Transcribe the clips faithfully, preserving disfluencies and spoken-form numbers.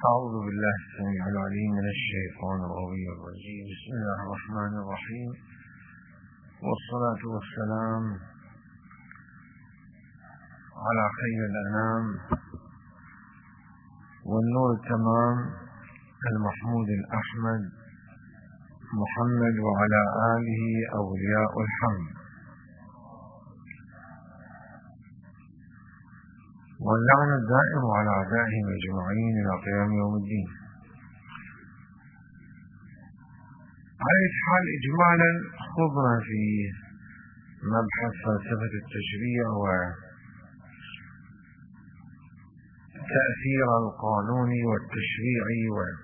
أعوذ بالله السميع العليم من الشيطان الرجيم. بسم الله الرحمن الرحيم، والصلاة والسلام على خير الأنام والنور التمام المحمود الأحمد محمد وعلى آله أولياء الحمد، واللعن الدائم على أعدائهم أجمعين إلى قيام يوم الدين. على أي حال، إجمالا خضنا في مبحث فلسفة التشريع وتأثير القانون والتشريعي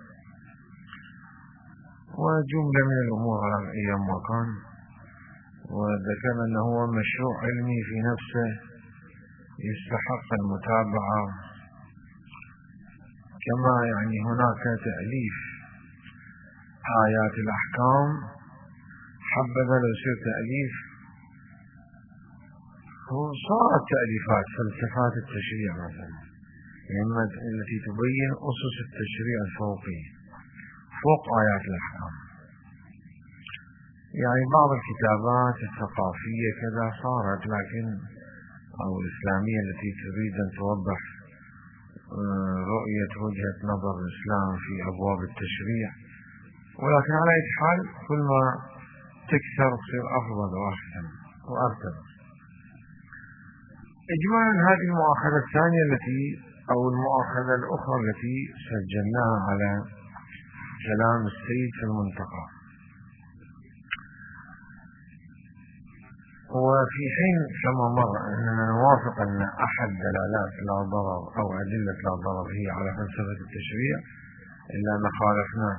وجملة من الأمور على أيام ما كان، وذكرنا أنه هو مشروع علمي في نفسه يستحق المتابعة، كما يعني هناك تأليف آيات الأحكام، حبذا لو يصير تأليف صارت تأليفات فلسفات التشريع مثلا، التي تبين أسس التشريع الفوقي فوق آيات الأحكام. يعني بعض الكتابات الثقافية كذا صارت، لكن أو الإسلامية التي تريد أن توضح رؤية وجهة نظر الإسلام في أبواب التشريع، ولكن على أي حال كل ما تكثر تصير أفضل وأحسن وأرتب. إجمالا هذه المؤاخذة الثانية التي أو المؤاخذة الأخرى التي سجلناها على كلام السيد في المنتقى. وفي حين كما مر أننا نوافق أن أحد دلالات لا ضرر أو أدلة لا ضرر هي على فلسفة التشريع، إلا أن خالفنا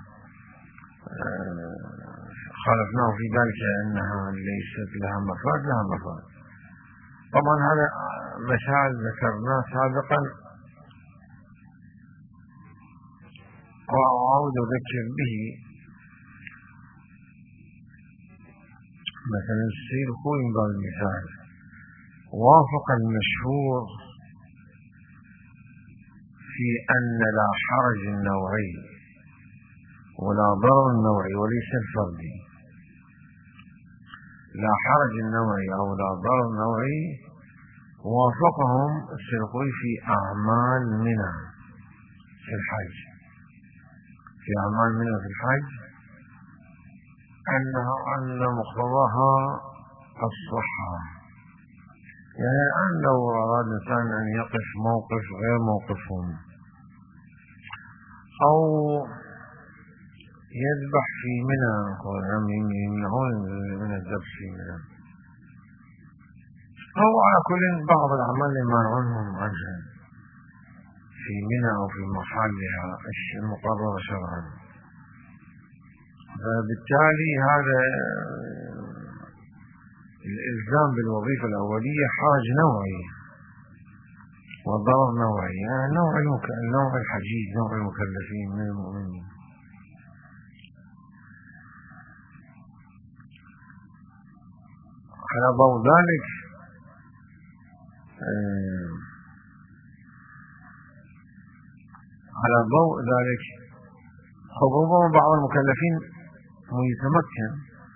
خالفناه في ذلك أنها ليست لها مفاد لها مفاد. طبعا هذا مثال ذكرناه سابقا وأعود أذكر به. مثلا السيد الخوي من باب المثال وافق المشهور في أن لا حرج النوعي ولا ضرر النوعي وليس الفردي. لا حرج النوعي أو لا ضرر النوعي وافقهم السيد الخوي في أعمال منى في الحج في أعمال منى في الحج أنها أن مقتضاها الصحة. يعني الآن لو أراد الإنسان أن يقف موقف غير موقفهم أو يذبح في منى، يمنعون من الذبح في منى، أو على كل بعض الأعمال يمنعونهم عنها في منى أو في محلها المقرر شرعا. فبالتالي هذا الإلزام بالوظيفة الأولية حرج نوعي وضرر نوعي، يعني نوع النوع الحجيج نوع المكلفين من المؤمنين. على ضوء ذلك على ضوء ذلك ربما بعض المكلفين يتمكن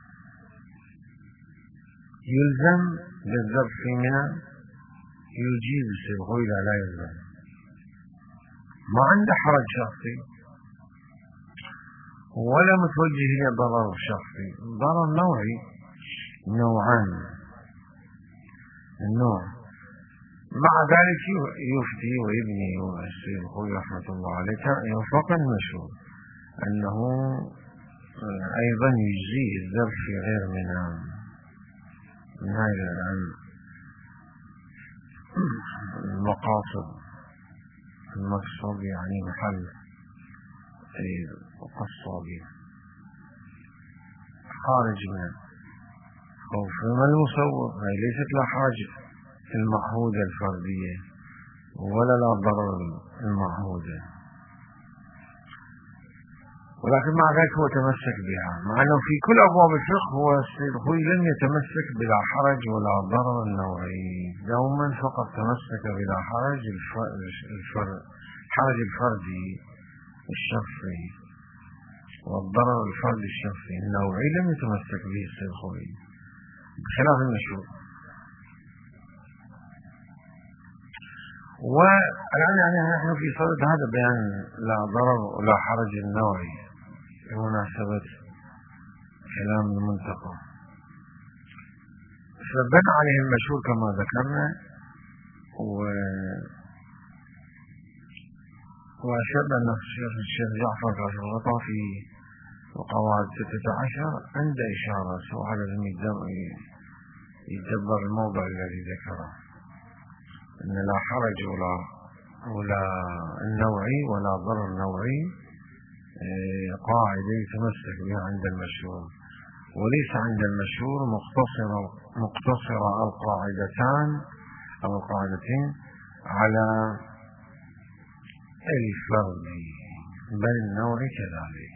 يلزم بالذبح في منى، يجيب السيد لا لا يلزم، ما عنده حرج شخصي ولا متوجه إلى ضرر شخصي، ضرر نوعي نوعان النوع. مع ذلك يفتي ويبني السيد رحمة الله عليه يوفق المشهور أنه أيضا يجزيه الذبح في غير منى من هذا المقاصد. المقصد يعني محل القصاب خارج من خوف من المصور، هي ليست لا حاجة المعهودة الفردية ولا لا ضرر المعهودة، ولكن مع ذلك هو تمسك بها، مع أنه في كل أبواب الفقه هو السيد الخوي لم يتمسك بلا حرج ولا ضرر النوعي، دوما فقط تمسك بلا حرج الحرج الفردي الشخصي والضرر الفردي الشخصي النوعي لم يتمسك به السيد الخوئي بخلاف المشهور. والآن يعني نحن في صدد هذا بيان لا ضرر ولا حرج النوعي بمناسبة كلام المنتقى، فبنى عليه المشهور كما ذكرنا، و وأشد أن الشيخ جعفر كاشف الغطاء في القواعد ستة عشر عند إشارة سواء لازم يتدبر الموضع الذي ذكره، أن لا حرج ولا ولا النوعي ولا ضرر نوعي قاعدة يتمسك بها عند المشهور، وليس عند المشهور مقتصرة مقتصرة القاعدتان أو القاعدتين على الفرد، بل النوعي كذلك.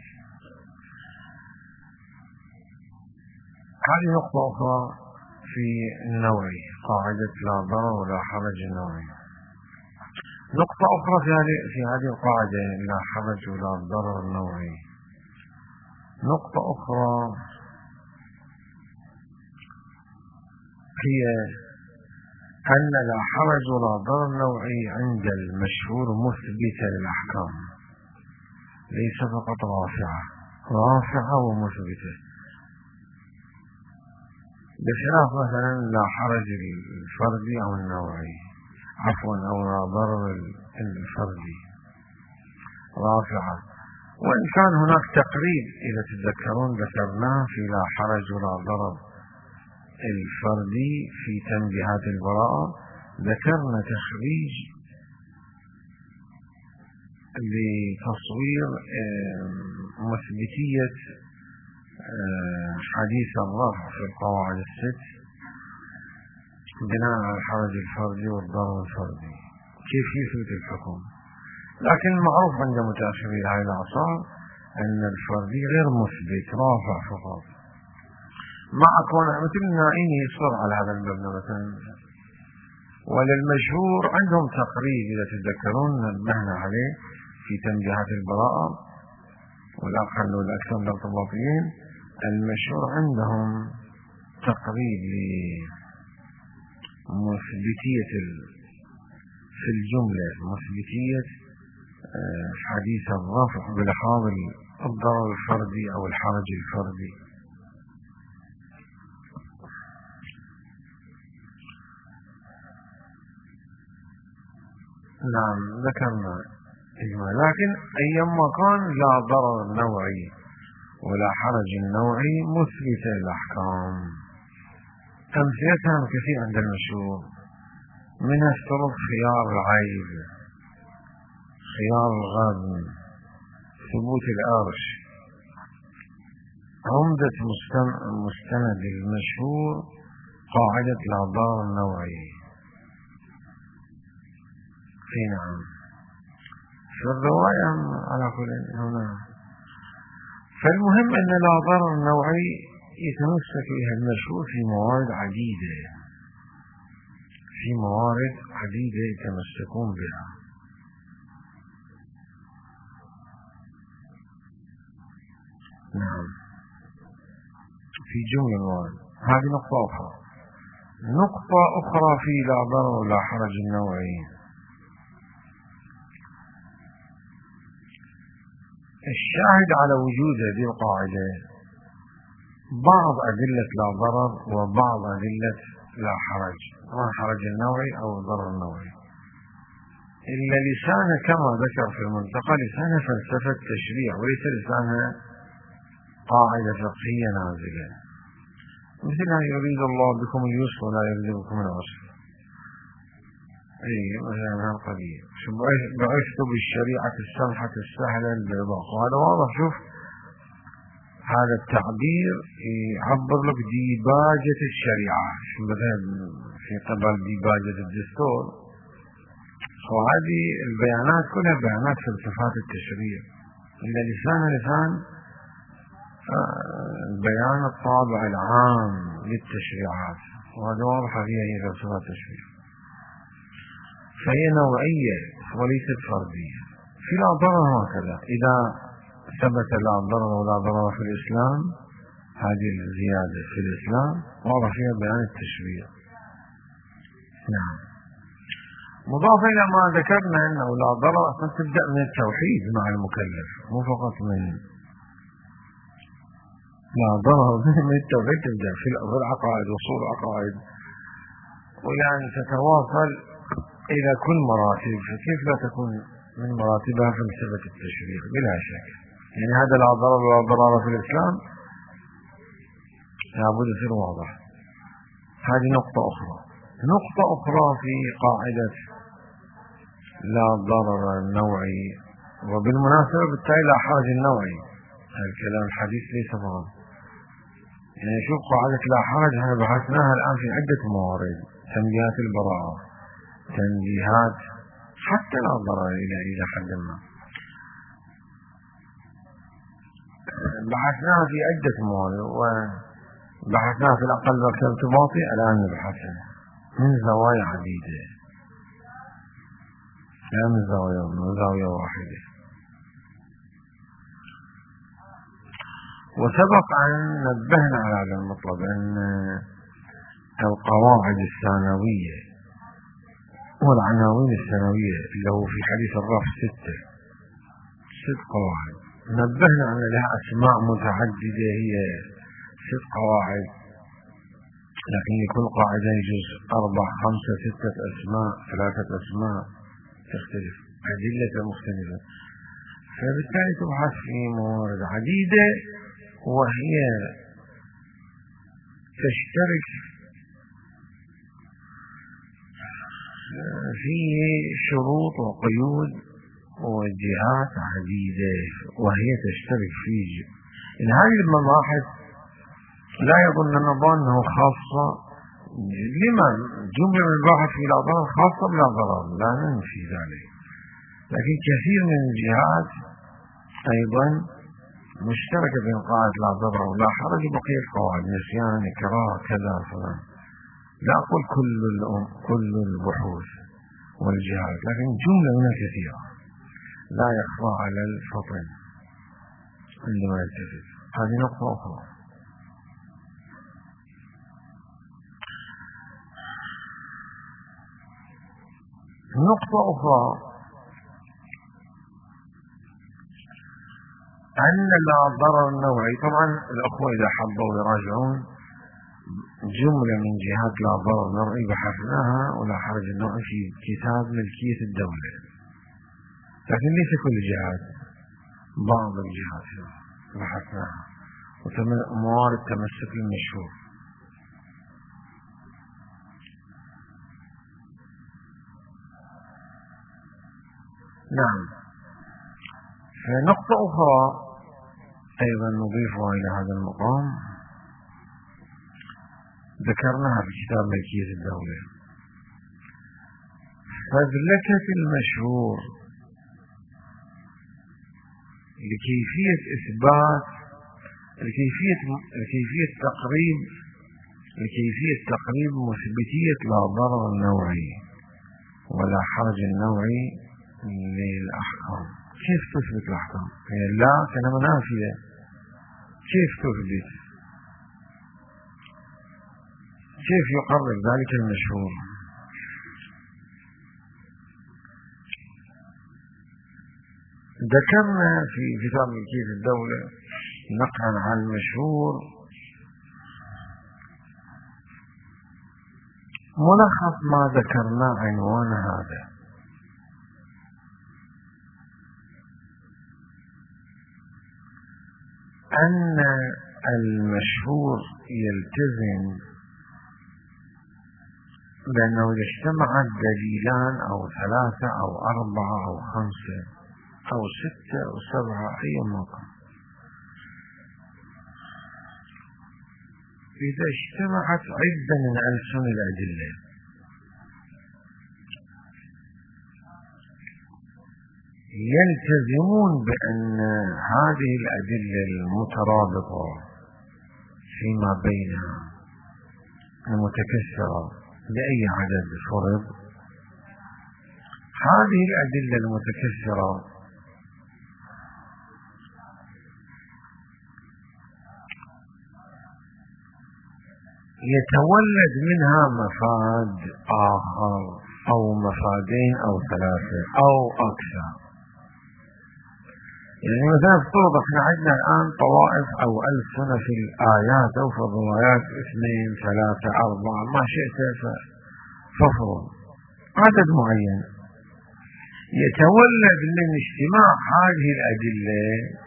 هذه نقطة أخرى في النوعي، قاعدة لا ضرر ولا حرج النوعي. نقطة أخرى في هذه في هذه القاعدة لا حرج ولا ضرر النوعي، نقطة أخرى هي أن لا حرج ولا ضرر نوعي عند المشهور مثبتة للأحكام، ليس فقط رافعة رافعة ومثبتة، بخلاف مثلا لا حرج الفردي أو النوعي عفوا أو لا ضرر الفردي رافعة. وإن كان هناك تقريب إذا تتذكرون ذكرناه في لا حرج ولا ضرر الفردي في تنبيهات البراءة، ذكرنا تخريج لتصوير مثبتية حديث الرفع في القواعد الست بناء على الحرج الفردي والضرر الفردي كيف يثبت الحكم. لكن المعروف عند متأخري هذه الأعصار أن الفردي غير مثبت رافع فقط، مع كون مثل النائين يصر على هذا المبنى مثلا. وللمشهور عندهم تقريب إذا تتذكرون نبهنا عليه في تنبيهات البراءة والأقل والأكثر الارتباطيين، المشهور عندهم تقريب لمثبتية في الجملة مثبتية حديث الرفع بلحاظ الضرر الفردي أو الحرج الفردي. نعم ذكرنا إجماع، لكن أيما كان لا ضرر نوعي ولا حرج النوعي مثبت الأحكام. أمثلتها كثير عند المشهور، منها اشترط خيار العيب، خيار الغبن، ثبوت الأرش. عمدة مستند المشهور قاعدة لا ضرر نوعي. في نعم في الرواية على كل هنا. فالمهم أن لا ضرر نوعي يتمسك بها المشهور في موارد عديدة، في موارد عديدة يتمسكون بها. نعم في جملة موارد. هذه نقطة أخرى. نقطة أخرى في لا ضرر ولا حرج النوعي، الشاهد على وجود هذه القاعدة بعض أدلة لا ضرر وبعض أدلة لا حرج، ما حرج النوعي أو الضرر النوعي. إلا لسانه كما ذكر في المنتقى لسانه فلسفة تشريع وليس لسانه قاعدة فقهية نازلة، مثل يريد الله بكم اليسر ولا يريد بكم العسر. اي مثلا هذا القضية بعثت بالشريعة السمحة السهلة البيضاء، وهذا واضح. شوف هذا التعبير يعبر لك ديباجة الشريعة مثلا في قبل ديباجة الدستور، وهذه البيانات كلها بيانات فلسفات التشريع، إن لسان لسان بيان الطابع العام للتشريعات، وهذا واضح فيها هي فلسفات التشريع. فهي نوعية وليست فردية. في لا ضرر هكذا، إذا ثبت لا ضرر ولا ضرر في الإسلام، هذه الزيادة في الإسلام واضح فيها بيان التشريع. نعم. مضافة إلى ما ذكرنا أنه لا ضرر أصلا تبدأ من التوحيد مع المكلف، مو فقط من لا ضرر من التوحيد، تبدأ في العقائد وصول العقائد، ويعني تتواصل إلى كل مراتب، فكيف لا تكون من مراتبها فلسفة التشريع بلا شك. يعني هذا لا ضرر ولا ضرر في الإسلام لابد يصير واضح. هذه نقطة أخرى. نقطة أخرى في قاعدة لا ضرر النوعي، وبالمناسبة بالتالي لا حرج النوعي، الكلام الحديث ليس فقط. يعني شوف قاعدة لا حرج احنا بحثناها الآن في عدة موارد، تنبيهات البراءة، تنبيهات حتى لا ضرر إلى إلى حد ما، بحثناها في عدة موارد، وبحثناها في الأقل وقت ارتباطي، الآن نبحثها من زوايا عديدة، لا من زاوية من زاوية واحدة. وسبق أن نبهنا على هذا المطلب، أن القواعد الثانوية والعناوين الثانوية اللي هو في حديث الرف ستة ست قواعد، نبهنا أن لها أسماء متعددة، هي ست قواعد، لكن لكل قاعدة يجوز أربع خمسة ستة أسماء، ثلاثة أسماء، تختلف أدلة مختلفة، فبالتالي تبحث في موارد عديدة، وهي تشترك فيه شروط وقيود وجهات عديدة، وهي تشترك فيه. إن هذه المباحث لا يظن النظام أنه خاصة، لما جملة من الباحث في لا ضرر خاصة بلا ضرر، لا ننفي ذلك، لكن كثير من الجهات أيضا مشتركة بين قاعدة لا ضرر ولا حرج بقية القواعد، نسيان إكراه كذا فلان. لا أقول كل الأم كل البحوث والجهات، لكن جملة منها كثيرة لا يخفى على الفطن عندما يلتفت. هذه نقطة أخرى. نقطة أخرى أن لا ضرر النوعي، طبعا الأخوة إذا حبوا يراجعون جملة من جهات لا ضرر النوعي بحثناها ولا حرج النوعي في كتاب ملكية الدولة، لكن ليس كل الجهات، بعض الجهات بحثناها، وموارد تمسك المشهور. نعم. فنقطة أخرى أيضا نضيفها إلى هذا المقام ذكرناها في كتاب ملكية الدولة، فذلكة المشهور لكيفية إثبات لكيفية لكيفية تقريب لكيفية تقريب مثبتية لا ضرر النوعي ولا حرج النوعي للأحكام. كيف تثبت الأحكام؟ هي لا كلمة نافية، كيف تثبت؟ كيف يقرر ذلك المشهور؟ ذكرنا في كتاب ملكية الدولة نقلا عن المشهور ملخص ما ذكرناه عنوان هذا، أن المشهور يلتزم بأنه إذا اجتمعت دليلان أو ثلاثة أو أربعة أو خمسة أو ستة أو سبعة أي مقام، إذا اجتمعت عدة من ألسن الأدلة يلتزمون بأن هذه الأدلة المترابطة فيما بينها المتكسرة لأي عدد فرض، هذه الأدلة المتكسرة يتولد منها مفاد آخر أو مفادين أو ثلاثة أو أكثر. يعني مثلا افترض احنا عندنا الآن طوائف أو ألف سنة في الآيات أو في الروايات اثنين ثلاثة أربعة ما شئت فافرض عدد معين يتولد من اجتماع هذه الأدلة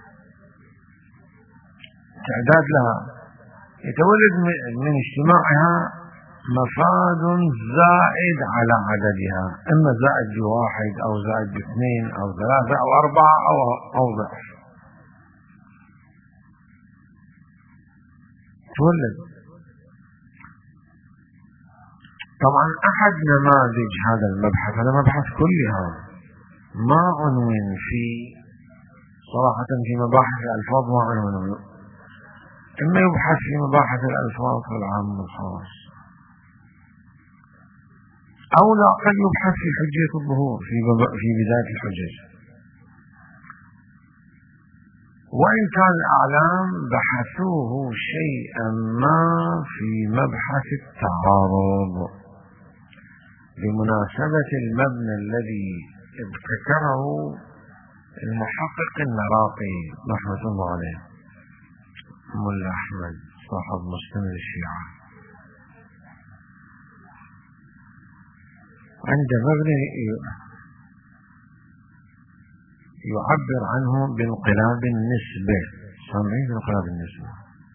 تعداد لها، يتولد من اجتماعها مفاد زائد على عددها، إما زائد بواحد أو زائد باثنين أو ثلاثة أو أربعة أو أو ضعف. تولد طبعا أحد نماذج هذا المبحث، هذا مبحث كلها ما عنون في صراحة في مباحث الألفاظ ما عنون، إما يبحث في مباحث الألفاظ والعام والخاص، أو لا قد يبحث في حجية الظهور في في بداية الحجج. وإن كان الأعلام بحثوه شيئا ما في مبحث التعارض بمناسبة المبنى الذي ابتكره المحقق المراقي رحمة الله عليه ملا أحمد صاحب مستمر الشيعة، عند مبنى يعبر عنه بانقلاب النسبة. سامعين بانقلاب النسبة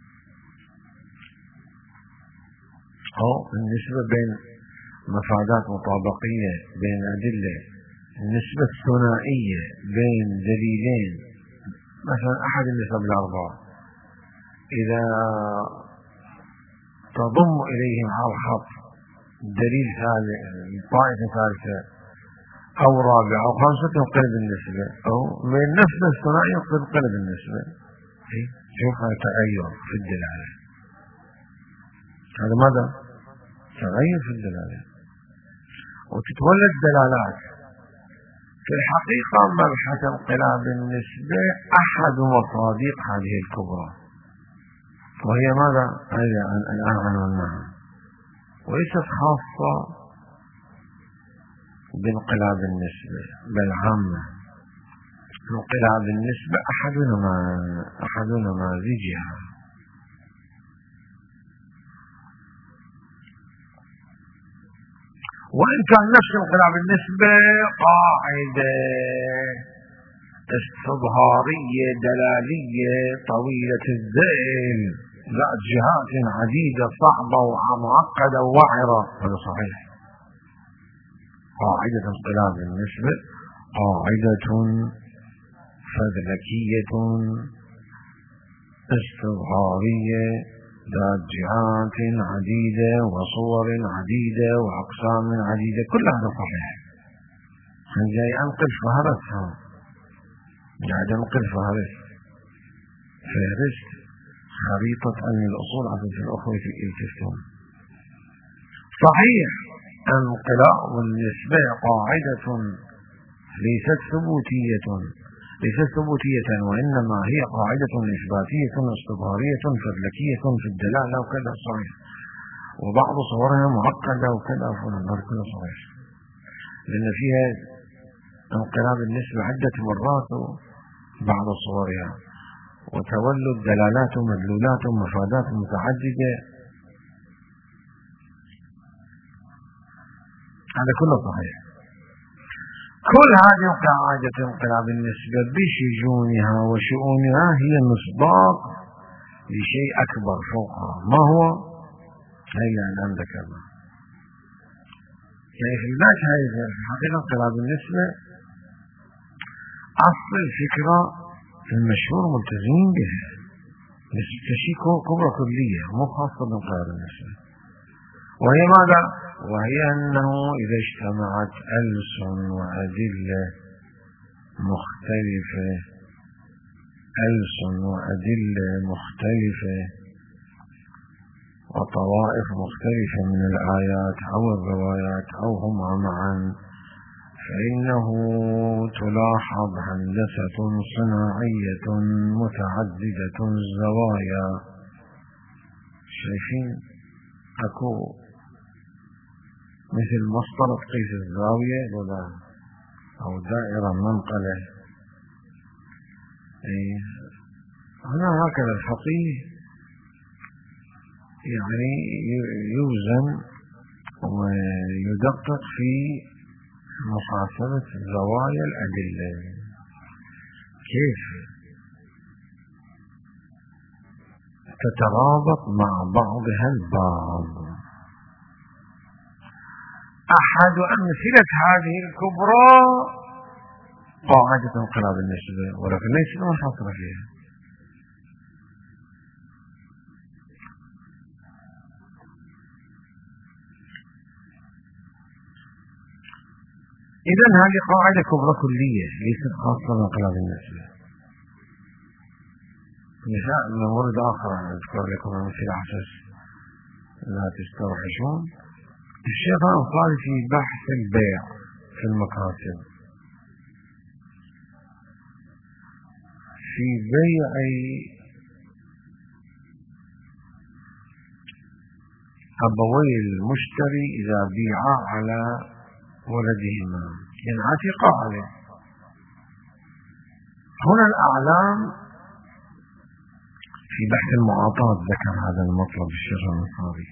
أو النسبة بين مفادات مطابقية بين أدلة، النسبة الثنائية بين دليلين، مثلا أحد النسب الأربعة إذا تضم إليهم على الخط دليل ثالث طائفة ثالثة أو رابعة أو خامسة ينقلب النسبة، أو من النسبة الثنائية ينقلب النسبة. شوف هذا تغير في الدلالة، هذا ماذا؟ تغير في الدلالة، وتتولد دلالات. في الحقيقة مبحث انقلاب النسبة أحد مصادق هذه الكبرى، وهي ماذا؟ هي الآن عنوانها، وليست خاصة بانقلاب النسبة بل عامة. انقلاب النسبة أحد أحد نماذجها. وإن كان نفس انقلاب النسبة قاعدة استظهارية دلالية طويلة الذيل ذات جهات عديدة صعبة ومعقدة ووعرة، هذا صحيح. قاعدة انقلاب النسبة قاعدة فذلكية استظهارية ذات جهات عديدة وصور عديدة وأقسام عديدة، كل هذا صحيح. أنا جاي أنقل فهرسها، جاي أنقل فهرس فهرست خريطة علم الأصول عدد الأخوة في الإلتفون. صحيح انقلاب النسبة قاعدة ليست ثبوتية ليست ثبوتية وإنما هي قاعدة إثباتية استظهارية فذلكية في الدلالة وكذا صحيح، وبعض صورها معقدة وكذا فنظر كل صحيح، لأن فيها انقلاب النسبة عدة مرات بعض صورها وتولد دلالات ومدلولات ومفادات متعددة، هذا كله صحيح. كل هذه قاعدة انقلاب النسبة بشجونها وشؤونها هي مصداق لشيء أكبر فوقها، ما هو؟ هي الآن ذكرنا. يعني في البداية هذه الحقيقة انقلاب النسبة أصل الفكرة المشهور ملتزمين بها، نسبة شيء كبرى كلية مو خاصة بانقلاب النسبة، وهي ماذا؟ وهي أنه إذا اجتمعت ألسن وأدلة مختلفة ألسن وأدلة مختلفة وطوائف مختلفة من الآيات أو الروايات أو هما معا، فإنه تلاحظ هندسة صناعية متعددة الزوايا. شايفين أكو مثل مسطرة قيس الزاوية ولا أو دائرة منقلة. هنا هكذا الفقيه يعني يوزن ويدقق في محاسبة زوايا الأدلة، كيف تترابط مع بعضها البعض. أحد أمثلة هذه الكبرى قاعدة انقلاب النسبة، ولكن ليست منحصرة فيها. إذن هذه قاعدة كبرى كلية ليست خاصة بانقلاب النسبة. مثال من ورد آخر أذكر لكم مثل أحسس لا تستوحشون. الشيخ الأنصاري في بحث البيع في المكاسب في بيع أبوي المشتري إذا بيعا على ولدهما ينعتق عليه. هنا الأعلام في بحث المعاطاة ذكر هذا المطلب الشيخ الأنصاري.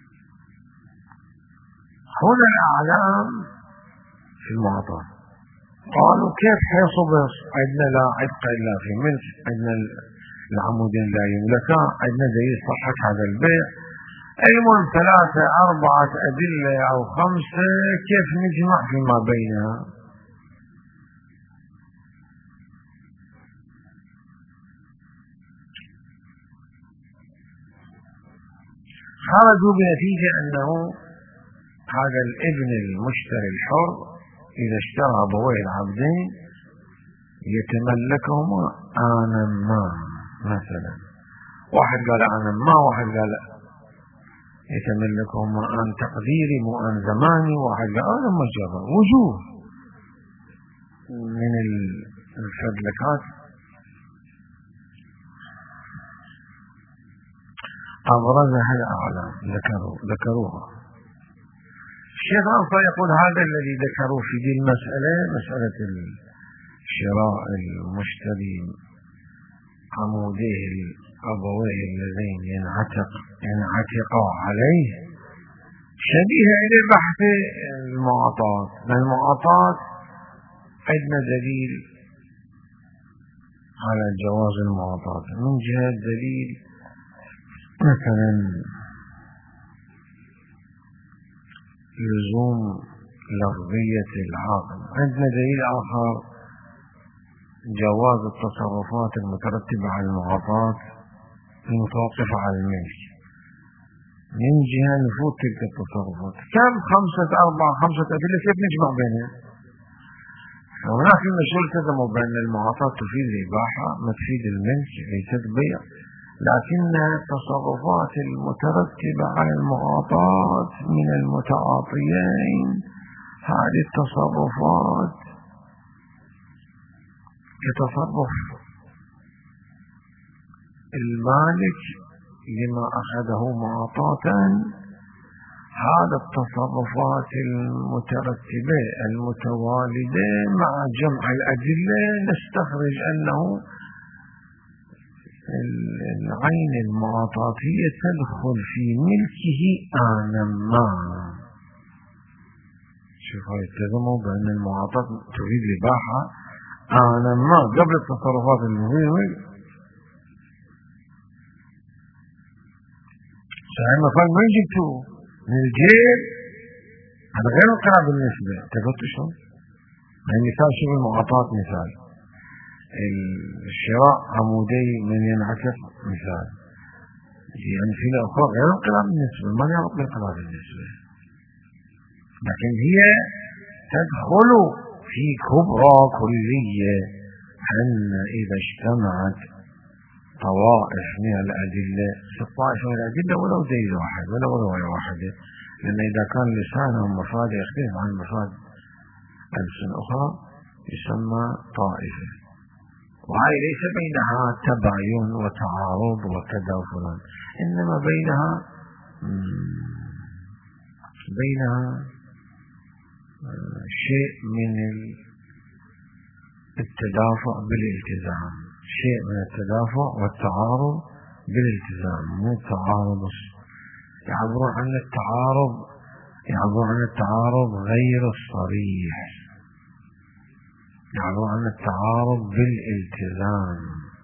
هنا الأعلام في المعاطاة قالوا كيف حيصبر؟ عندنا لا عتق إلا في ملك، عندنا العمودين لا يملكان، عندنا دليل صحة هذا البيع. المهم ثلاثة أربعة أدلة أو خمسة، كيف نجمع فيما بينها؟ خرجوا بنتيجة أنه هذا الابن المشتري الحر إذا اشترى أبوي العبدين يتملكهما آنا ما. مثلا واحد قال آنا ما، واحد قال يتملكهما آن تقديري مو آن زماني، واحد قال آنا مجرد. وجوه من الفدلكات أبرزها الأعلام ذكروا ذكروها. الشيخ الأنصاري يقول هذا الذي ذكروا في دي المسألة، مسألة شراء المشتري عموديه أبويه اللذين ينعتق ينعتقا عليه، شبيه إلى بحث المعاطاة. المعاطاة عندنا دليل على جواز المعاطاة من جهة دليل مثلا لزوم لفظية العاقل، عندنا دليل آخر جواز التصرفات المترتبة على المعاطاة المتوقفة على الملك. من جهة نفوذ تلك التصرفات كم خمسة أربعة خمسة أدلة، كيف نجمع بينها؟ هناك المسؤول التزموا بأن المعاطاة تفيد الإباحة ما تفيد الملك، ليست بيع، لكنها التصرفات المترتبة على المعاطاة من المتعاطيين. هذه التصرفات كتصرف المالك لما أخذه معاطاة، هذا التصرفات المترتبة المتوالدة مع جمع الأدلة نستخرج أنه العين المعاطاتية تدخل في ملكه آنا ما. شوفوا يتزموا بأن المعاطاة تفيد الإباحة آنا ما قبل التصرفات المهمة. صحيح مثلا ما جبتوه من الجيب، هذا غير القرار بالنسبة. تقولت شو يعني مثال شوف المعاطاة، مثال الشراء عمودي من ينعكس، مثال يعني في أخرى غير القرار بالنسبة، ما يعرف بالقرار بالنسبة، لكن هي تدخل في كبرى كلية أن إذا اجتمعت طوائف من الأدلة، الطائفة من الأدلة ولو دليل واحد ولو رواية واحدة، لأن إذا كان لسانهم مفاد يختلف عن مفاد ألسن أخرى يسمى طائفة، وهي ليس بينها تباين وتعارض وكذا وفلان، إنما بينها بينها شيء من التدافع بالالتزام، شيء من التدافع والتعارض بالالتزام، مو التعارض. يعبرون عن التعارض يعبرون عن التعارض غير الصريح، يعبرون عن التعارض بالالتزام،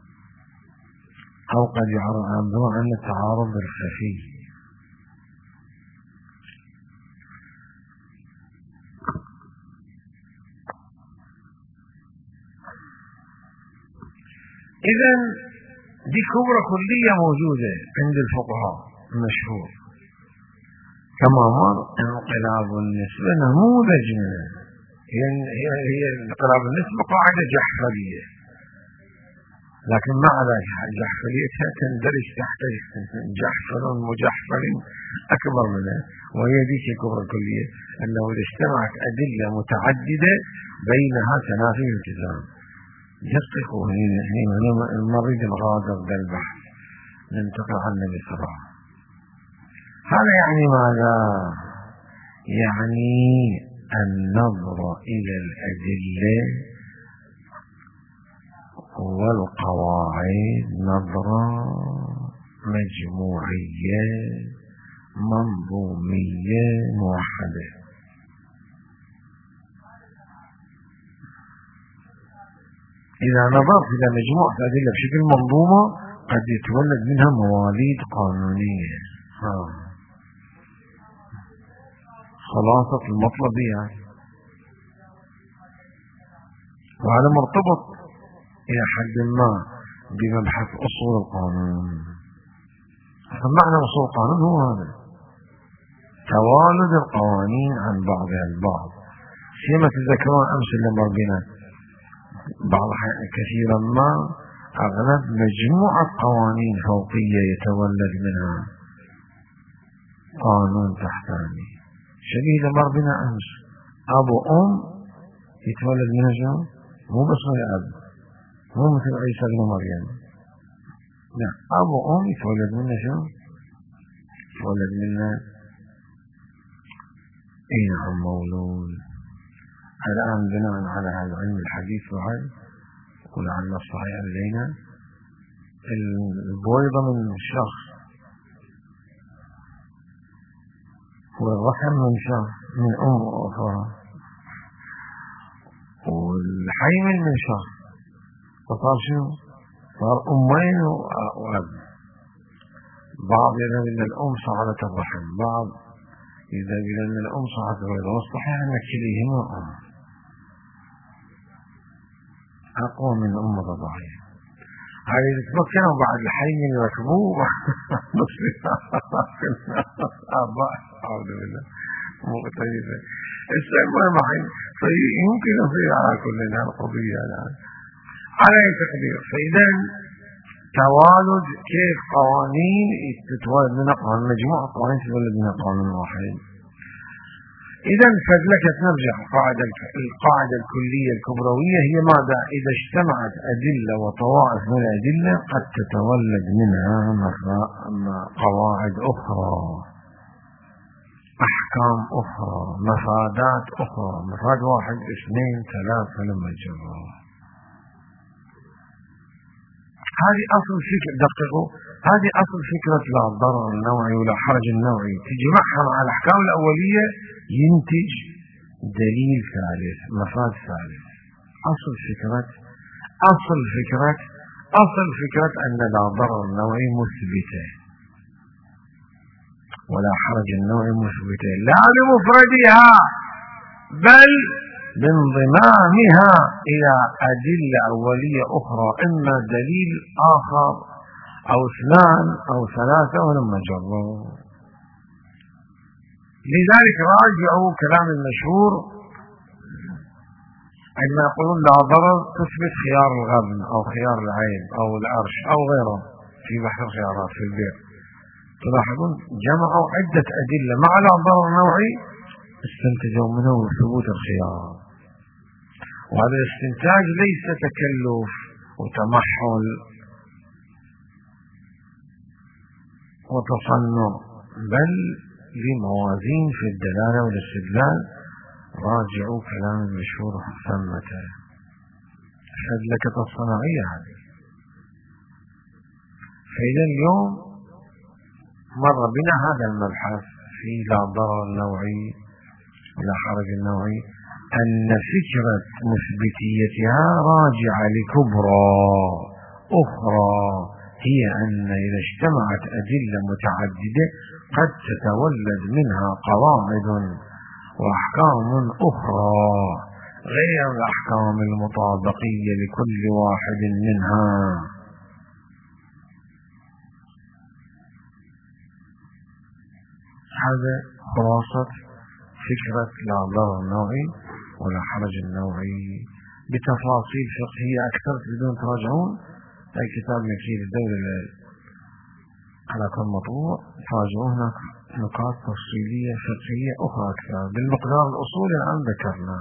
أو قد يعبرون عن التعارض الخفي. إذن دي كبرى كلية موجودة عند الفقهاء المشهور، كما مر انقلاب النسبة نموذج منه. هي هي انقلاب النسبة قاعدة جحفلية، لكن مع ذلك جحفليتها تندرج تحت جحفل مجحفل أكبر منها، وهي ديك الكبرى الكلية، أنه إذا اجتمعت أدلة متعددة بينها تنافي التزام. يصدقوا هنا المريض الغادر للبحث ننتقل عن النبي صلى الله عليه وسلم. هذا يعني ماذا؟ يعني النظر إلى الأدلة والقواعد نظرة مجموعية منظومية موحدة. إذا نظرت إلى مجموعة أدلة بشكل منظومة قد يتولد منها مواليد قانونية. آه. خلاصة المطلب يعني، وهذا مرتبط إلى حد ما بمبحث أصول القانون. فمعنى أصول القانون هو هذا، توالد القوانين عن بعضها البعض. سيما تذكرون أمس اللي مر بنا بعض كثيرا ما أغلب مجموعة قوانين فوقية يتولد منها قانون تحتاني. شبيه مر بنا أمس أبو أم يتولد منها شنو؟ مو بس من أب، مو مثل عيسى بن مريم، لا، أبو أم يتولد منها شنو؟ يتولد منها أي نعم مولود. الآن بناء على هذا العلم الحديث وعي ولعل الصحيح لدينا البويضة من الشخص والرحم من شخص من أم أخرى والحيمن من شخص، فصار شنو؟ صار أمين وأب. بعض يرى أن الأم صعدت الرحم، بعض إذا قيل أن الأم صعدت البويضة، والصحيح أن كليهما أم أقوى من أم الرضاعية. هذه تتمكنوا بعد الحيمن يركبوه أعوذ بالله مختلفة استعمال معين، فيمكن يصير على كل القضية الآن على أي تقدير. فإذا توالد كيف قوانين تتولد من قانون، مجموعة قوانين تتولد من قانون واحد. إذا فلك نرجع القاعدة القاعدة الكلية الكبروية هي ماذا؟ إذا اجتمعت أدلة وطوائف من الأدلة قد تتولد منها قواعد أخرى، أحكام أخرى، مفادات أخرى، مفاد واحد اثنين ثلاثة لما جرى. هذه أصل فكرة دقيقة، هذه أصل فكرة لا ضرر النوعي ولا حرج النوعي، تجمعها مع الأحكام الأولية ينتج دليل ثالث، مفاد ثالث. أصل فكرة أصل فكرة أصل فكرة أن لا ضرر النوعي مثبتة ولا حرج النوعي مثبتة لا لمفردها بل بانضمامها إلى أدلة أولية أخرى، إما دليل آخر أو اثنان أو ثلاثة ولما جروا. لذلك راجعوا كلام المشهور عندما يقولون لا ضرر تثبت خيار الغبن أو خيار العين أو العرش أو غيره في بحث الخيارات في البيع، تلاحظون جمعوا عدة أدلة مع لا ضرر نوعي استنتجوا منه ثبوت الخيار. وهذا الاستنتاج ليس تكلف وتمحل وتصنع، بل لموازين في الدلالة والاستدلال. راجعوا كلام المشهور ثمة فدلكة الصناعية هذه. فإذا اليوم مر بنا هذا المبحث في لا ضرر نوعي ولا حرج النوعي، أن فكرة مثبتيتها راجعة لكبرى أخرى، هي أن إذا اجتمعت أدلة متعددة قد تتولد منها قواعد وأحكام أخرى غير الأحكام المطابقية لكل واحد منها. هذا خلاصة فكرة لا ضرر النوعي ولا حرج النوعي بتفاصيل فقهية أكثر. تريدون تراجعون أي كتاب نكير الدولة على كل مطبوع، تراجعون هناك نقاط تفصيلية فقهية أخرى أكثر بالمقدار الأصولي الآن ذكرنا.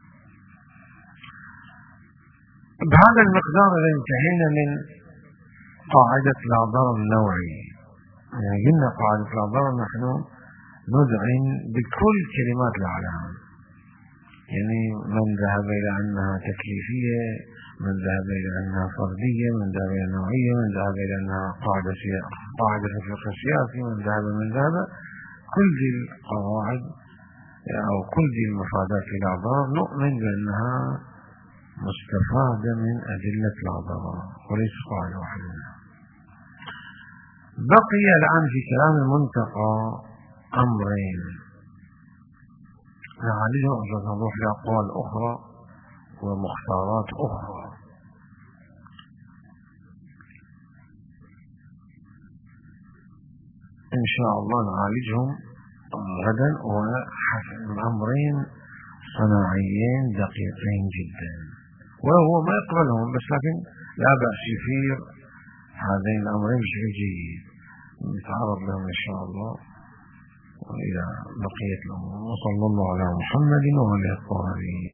بهذا المقدار انتهينا من قاعدة لا ضرر النوعي. يعني قلنا قاعدة لا ضرر نحن نذعن بكل كلمات العالم، يعني من ذهب إلى أنها تكليفية، من ذهب إلى أنها فردية، من ذهب إلى نوعية، من ذهب إلى أنها قاعدة قاعدة في الفقه السياسي، من ذهب من ذهب. كل ذي القواعد أو كل ذي المفادات لا ضرر نؤمن بأنها مستفادة من أدلة لا ضرر وليس قاعدة واحدة. بقي الآن في كلام المنتقى أمرين نعالجهم عشان نروح لأقوال أخرى ومختارات أخرى. إن شاء الله نعالجهم غدا، وأمرين صناعيين دقيقين جدا، وهو ما يقبلهم بس لكن لا بأس يثير هذين الأمرين بشكل جيد نتعرض لهم إن شاء الله. وإلى بقية الأمور، وصلى الله على محمد وعلى آله الطاهرين.